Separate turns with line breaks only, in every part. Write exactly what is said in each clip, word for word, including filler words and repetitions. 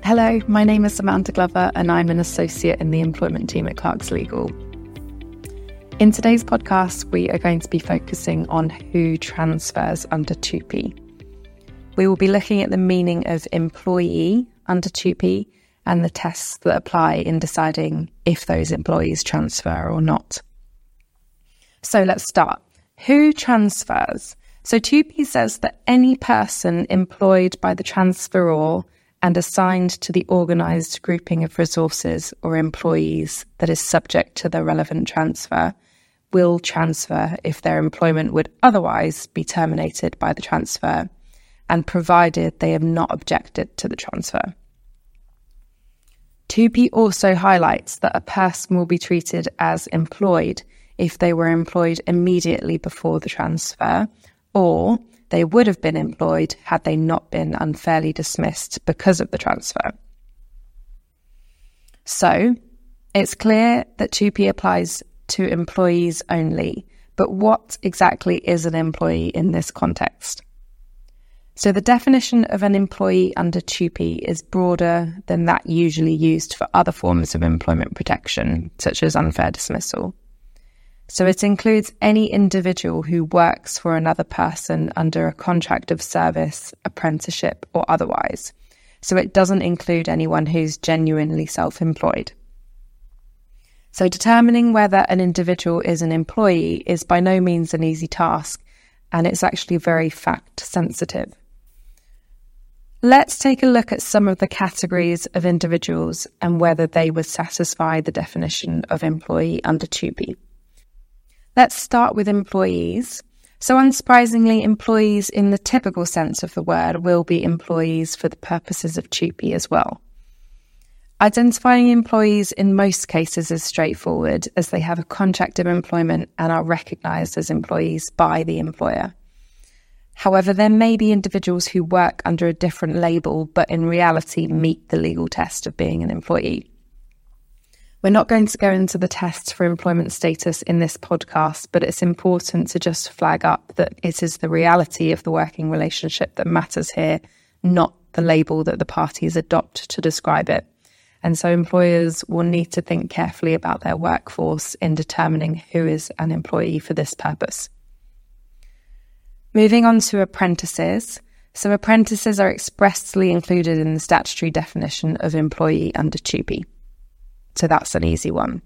Hello, my name is Samantha Glover and I'm an associate in the employment team at Clarks Legal. In today's podcast, we are going to be focusing on who transfers under two P. We will be looking at the meaning of employee under two P and the tests that apply in deciding if those employees transfer or not. So let's start. Who transfers? So two P says that any person employed by the transferor and assigned to the organised grouping of resources or employees that is subject to the relevant transfer will transfer if their employment would otherwise be terminated by the transfer, and provided they have not objected to the transfer. two P also highlights that a person will be treated as employed if they were employed immediately before the transfer, or they would have been employed had they not been unfairly dismissed because of the transfer. So, it's clear that two P applies to employees only, but what exactly is an employee in this context? So the definition of an employee under two P is broader than that usually used for other forms of employment protection, such as unfair dismissal. So it includes any individual who works for another person under a contract of service, apprenticeship, or otherwise. So it doesn't include anyone who's genuinely self-employed. So determining whether an individual is an employee is by no means an easy task, and it's actually very fact-sensitive. Let's take a look at some of the categories of individuals and whether they would satisfy the definition of employee under two P. Let's start with employees. So unsurprisingly, employees in the typical sense of the word will be employees for the purposes of two P as well. Identifying employees in most cases is straightforward, as they have a contract of employment and are recognised as employees by the employer. However, there may be individuals who work under a different label, but in reality meet the legal test of being an employee. We're not going to go into the tests for employment status in this podcast, but it's important to just flag up that it is the reality of the working relationship that matters here, not the label that the parties adopt to describe it. And so employers will need to think carefully about their workforce in determining who is an employee for this purpose. Moving on to apprentices. So apprentices are expressly included in the statutory definition of employee under two P. So that's an easy one.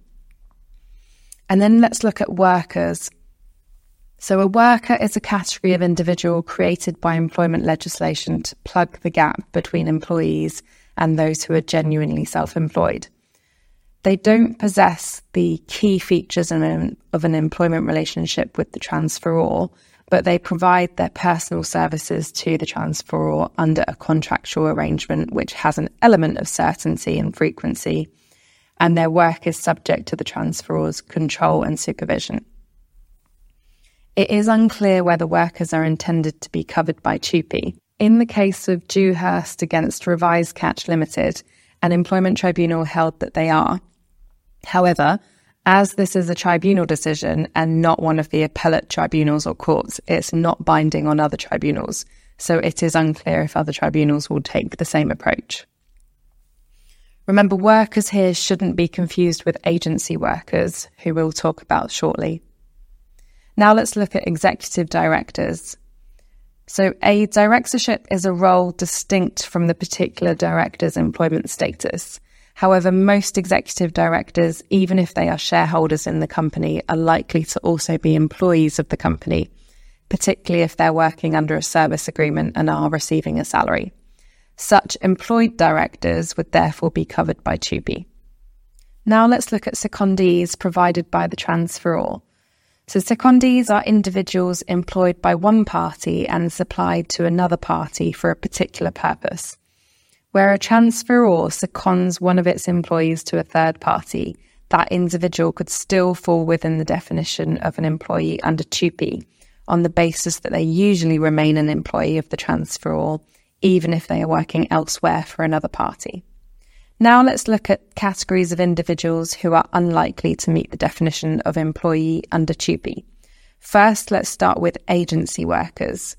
And then let's look at workers. So a worker is a category of individual created by employment legislation to plug the gap between employees and those who are genuinely self-employed. They don't possess the key features of an employment relationship with the transferor, but they provide their personal services to the transferor under a contractual arrangement which has an element of certainty and frequency, and their work is subject to the transferor's control and supervision. It is unclear whether workers are intended to be covered by two P. In the case of Dewhurst against Revise Catch Limited, an employment tribunal held that they are. However, as this is a tribunal decision and not one of the appellate tribunals or courts, it's not binding on other tribunals, so it is unclear if other tribunals will take the same approach. Remember, workers here shouldn't be confused with agency workers, who we'll talk about shortly. Now let's look at executive directors. So a directorship is a role distinct from the particular director's employment status. However, most executive directors, even if they are shareholders in the company, are likely to also be employees of the company, particularly if they're working under a service agreement and are receiving a salary. Such employed directors would therefore be covered by two P. Now let's look at secondees provided by the transferor. So secondees are individuals employed by one party and supplied to another party for a particular purpose. Where a transferor seconds one of its employees to a third party, that individual could still fall within the definition of an employee under two P on the basis that they usually remain an employee of the transferor, even if they are working elsewhere for another party. Now let's look at categories of individuals who are unlikely to meet the definition of employee under two P. First, let's start with agency workers.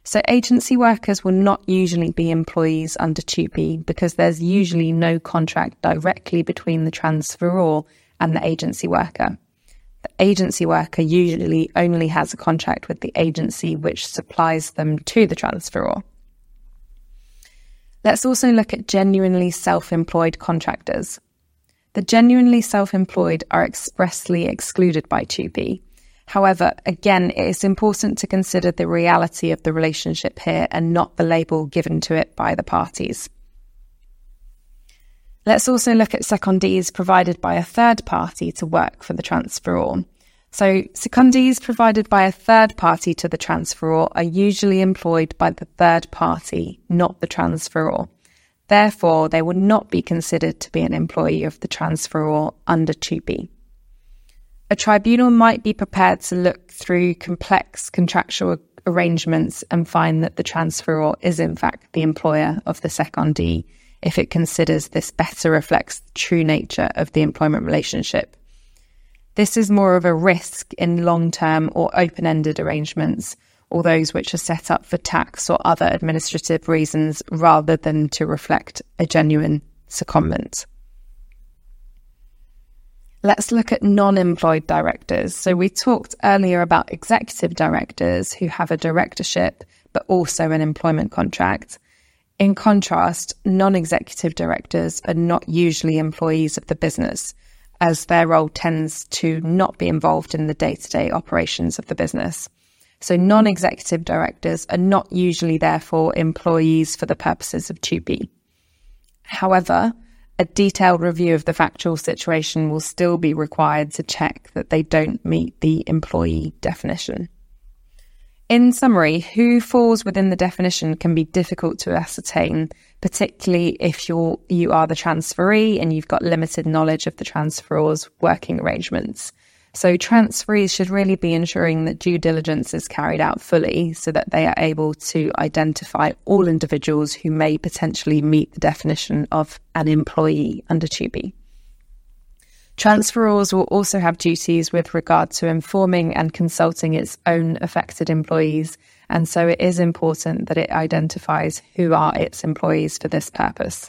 So agency workers will not usually be employees under T U P E because there's usually no contract directly between the transferor and the agency worker. The agency worker usually only has a contract with the agency which supplies them to the transferor. Let's also look at genuinely self-employed contractors. The genuinely self-employed are expressly excluded by T U P E. However, again, it is important to consider the reality of the relationship here and not the label given to it by the parties. Let's also look at secondees provided by a third party to work for the transferor. So secondees provided by a third party to the transferor are usually employed by the third party, not the transferor. Therefore, they will not be considered to be an employee of the transferor under T U P E. A tribunal might be prepared to look through complex contractual arrangements and find that the transferor is in fact the employer of the secondee if it considers this better reflects the true nature of the employment relationship. This is more of a risk in long-term or open-ended arrangements, or those which are set up for tax or other administrative reasons rather than to reflect a genuine secondment. Let's look at non-employed directors. So we talked earlier about executive directors who have a directorship but also an employment contract. In contrast, non-executive directors are not usually employees of the business, as their role tends to not be involved in the day-to-day operations of the business. So non-executive directors are not usually therefore employees for the purposes of T U P E. However, a detailed review of the factual situation will still be required to check that they don't meet the employee definition. In summary, who falls within the definition can be difficult to ascertain, particularly if you're, you are the transferee and you've got limited knowledge of the transferor's working arrangements. So transferees should really be ensuring that due diligence is carried out fully so that they are able to identify all individuals who may potentially meet the definition of an employee under T U P E. Transferors will also have duties with regard to informing and consulting its own affected employees, and so it is important that it identifies who are its employees for this purpose.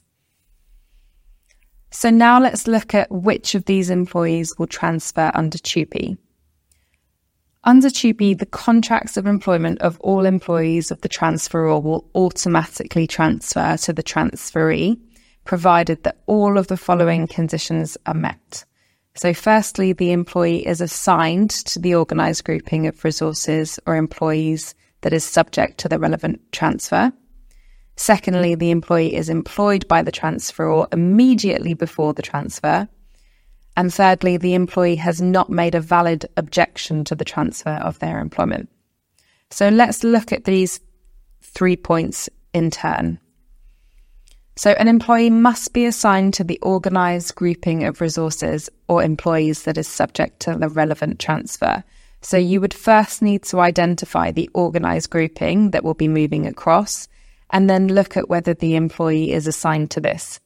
So now let's look at which of these employees will transfer under T U P E. Under T U P E, the contracts of employment of all employees of the transferor will automatically transfer to the transferee, provided that all of the following conditions are met. So firstly, the employee is assigned to the organised grouping of resources or employees that is subject to the relevant transfer. Secondly, the employee is employed by the transferor immediately before the transfer. And thirdly, the employee has not made a valid objection to the transfer of their employment. So let's look at these three points in turn. So an employee must be assigned to the organised grouping of resources or employees that is subject to the relevant transfer. So you would first need to identify the organised grouping that will be moving across, and then look at whether the employee is assigned to this.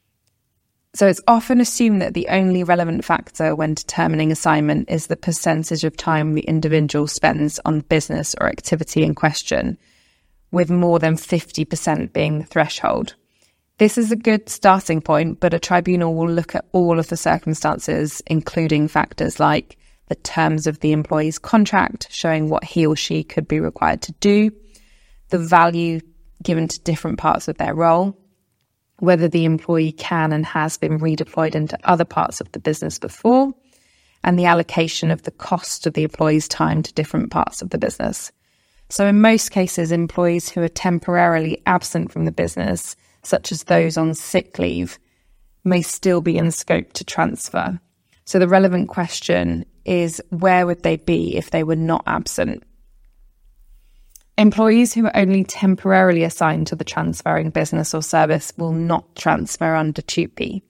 So it's often assumed that the only relevant factor when determining assignment is the percentage of time the individual spends on the business or activity in question, with more than fifty percent being the threshold. This is a good starting point, but a tribunal will look at all of the circumstances, including factors like the terms of the employee's contract, showing what he or she could be required to do, the value given to different parts of their role, whether the employee can and has been redeployed into other parts of the business before, and the allocation of the cost of the employee's time to different parts of the business. So in most cases, employees who are temporarily absent from the business, such as those on sick leave, may still be in scope to transfer. So the relevant question is, where would they be if they were not absent? Employees who are only temporarily assigned to the transferring business or service will not transfer under T U P E.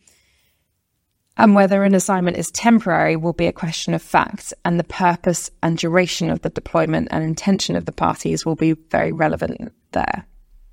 And whether an assignment is temporary will be a question of fact, and the purpose and duration of the deployment and intention of the parties will be very relevant there.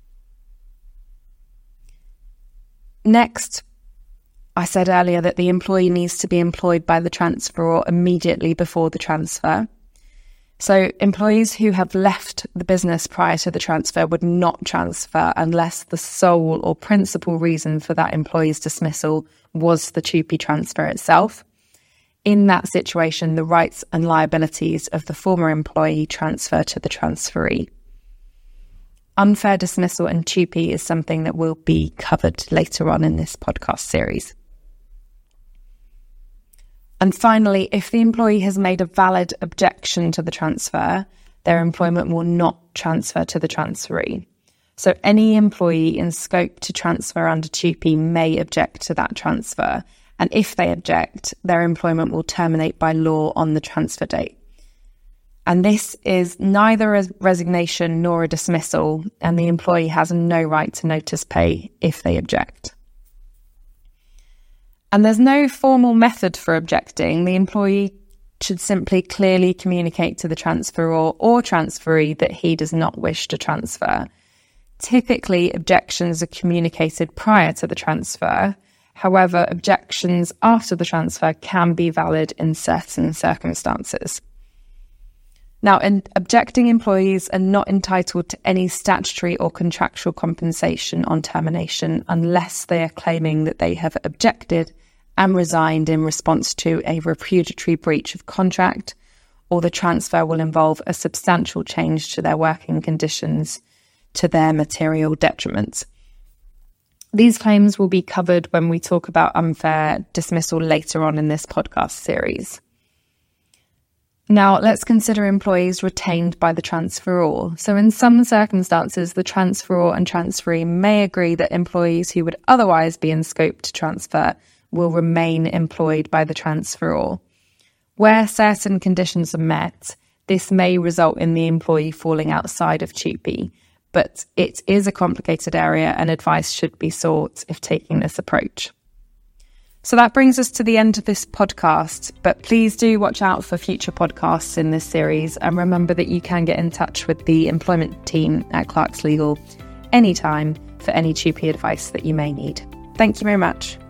Next, I said earlier that the employee needs to be employed by the transferor immediately before the transfer. So employees who have left the business prior to the transfer would not transfer unless the sole or principal reason for that employee's dismissal was the TUPE transfer itself. In that situation, the rights and liabilities of the former employee transfer to the transferee. Unfair dismissal and TUPE is something that will be covered later on in this podcast series. And finally, if the employee has made a valid objection to the transfer, their employment will not transfer to the transferee. So any employee in scope to transfer under TUPE may object to that transfer. And if they object, their employment will terminate by law on the transfer date. And this is neither a resignation nor a dismissal, and the employee has no right to notice pay if they object. And there's no formal method for objecting. The employee should simply clearly communicate to the transferor or transferee that he does not wish to transfer. Typically, objections are communicated prior to the transfer. However, objections after the transfer can be valid in certain circumstances. Now, in objecting employees are not entitled to any statutory or contractual compensation on termination unless they are claiming that they have objected and resigned in response to a repudiatory breach of contract, or the transfer will involve a substantial change to their working conditions to their material detriment. These claims will be covered when we talk about unfair dismissal later on in this podcast series. Now, let's consider employees retained by the transferor. So in some circumstances, the transferor and transferee may agree that employees who would otherwise be in scope to transfer will remain employed by the transferor. Where certain conditions are met, this may result in the employee falling outside of TUPE, but it is a complicated area and advice should be sought if taking this approach. So that brings us to the end of this podcast, but please do watch out for future podcasts in this series, and remember that you can get in touch with the employment team at Clarks Legal anytime for any TUPE advice that you may need. Thank you very much.